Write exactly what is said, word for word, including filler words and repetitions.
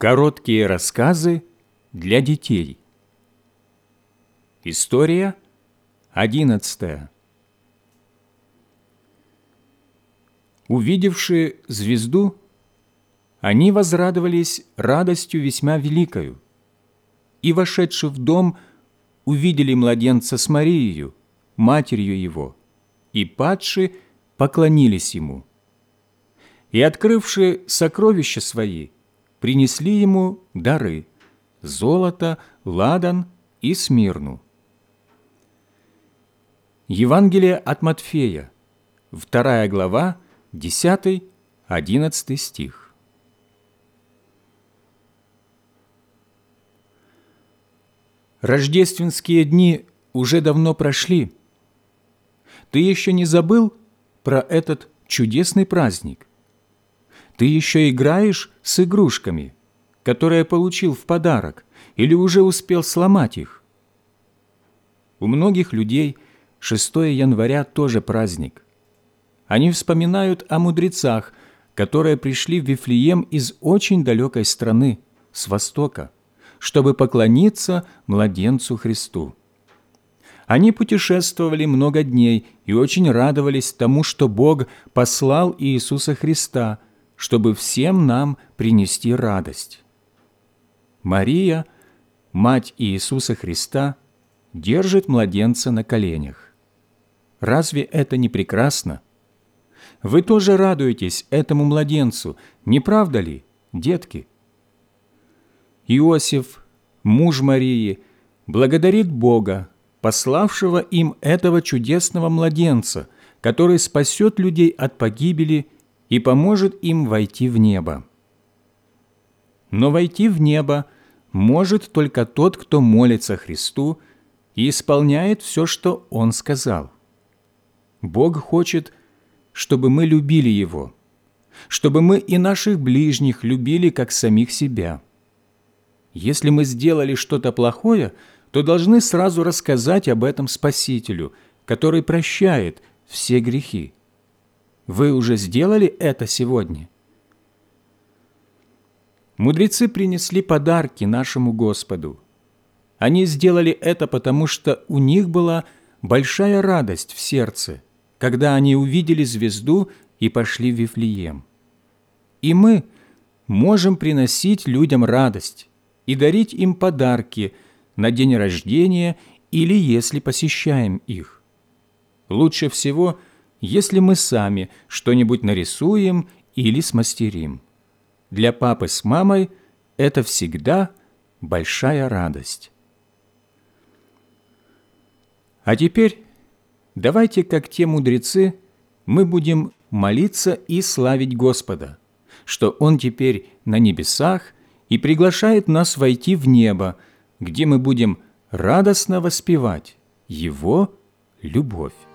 Короткие рассказы для детей. История одиннадцатая. Увидевши звезду, они возрадовались радостью весьма великою, и, вошедши в дом, увидели младенца с Марией, матерью его, и, падши, поклонились ему. И, открывши сокровища свои, принесли ему дары – золото, ладан и смирну. Евангелие от Матфея, вторая глава, десятый-одиннадцатый стих. Рождественские дни уже давно прошли. Ты еще не забыл про этот чудесный праздник? Ты еще играешь с игрушками, которые получил в подарок, или уже успел сломать их? У многих людей шестого января тоже праздник. Они вспоминают о мудрецах, которые пришли в Вифлеем из очень далекой страны, с востока, чтобы поклониться младенцу Христу. Они путешествовали много дней и очень радовались тому, что Бог послал Иисуса Христа, чтобы всем нам принести радость. Мария, мать Иисуса Христа, держит младенца на коленях. Разве это не прекрасно? Вы тоже радуетесь этому младенцу, не правда ли, детки? Иосиф, муж Марии, благодарит Бога, пославшего им этого чудесного младенца, который спасет людей от погибели и поможет им войти в небо. Но войти в небо может только тот, кто молится Христу и исполняет все, что Он сказал. Бог хочет, чтобы мы любили Его, чтобы мы и наших ближних любили, как самих себя. Если мы сделали что-то плохое, то должны сразу рассказать об этом Спасителю, который прощает все грехи. Вы уже сделали это сегодня? Мудрецы принесли подарки нашему Господу. Они сделали это, потому что у них была большая радость в сердце, когда они увидели звезду и пошли в Вифлеем. И мы можем приносить людям радость и дарить им подарки на день рождения или если посещаем их. Лучше всего, если мы сами что-нибудь нарисуем или смастерим. Для папы с мамой это всегда большая радость. А теперь давайте, как те мудрецы, мы будем молиться и славить Господа, что Он теперь на небесах и приглашает нас войти в небо, где мы будем радостно воспевать Его любовь.